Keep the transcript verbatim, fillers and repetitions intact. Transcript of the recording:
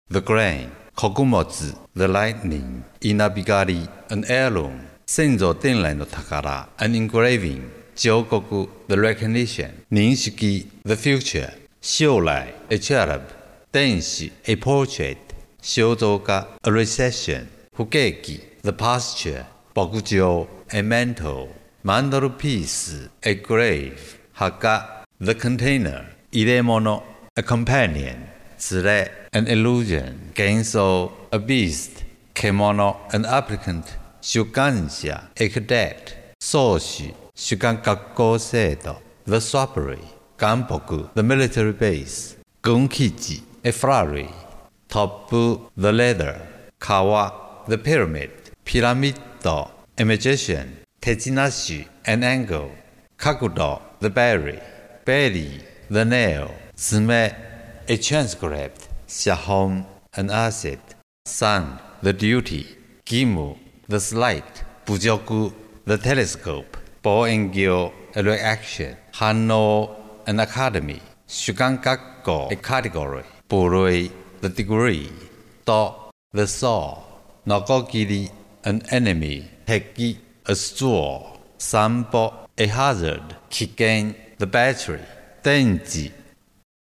the grain, Kokumozu, the lightning, Inabigari, an heirloom, Senzo Tenrai no Takara, an engraving, Jiogoku, the recognition, Ninshiki, the future, Shoulai, a cherub, Denshi, a portrait, Shouzoka, a recession, Hugeki, the pasture, Bokujo, a mantle, Mandaru piece, a grave, Haka, the container, Iremono, a companion, Tsure, an illusion, Genso, a beast, Kemono, an applicant, Shugansha, a cadet, Soshi, Shugangakko Seto, the swapery, Ganboku, the military base, Gunkiji, a flurry, Topu, the leather, Kawa, the pyramid, Pyramido, a magician, Tejinashi, an angle, Kakudo, the berry, Berry, the nail, Tsume, a transcript, Shahom, an acid, Sun, the duty, Gimu, the slight, Bujoku, the telescope, Bo-engyo, a reaction, Hanno, an academy, Shugangakko, a category, Boroi, the degree, Do, the saw, Nogogiri, an enemy, Heki, a straw, Sambo, a hazard, Kigen, the battery, Denji,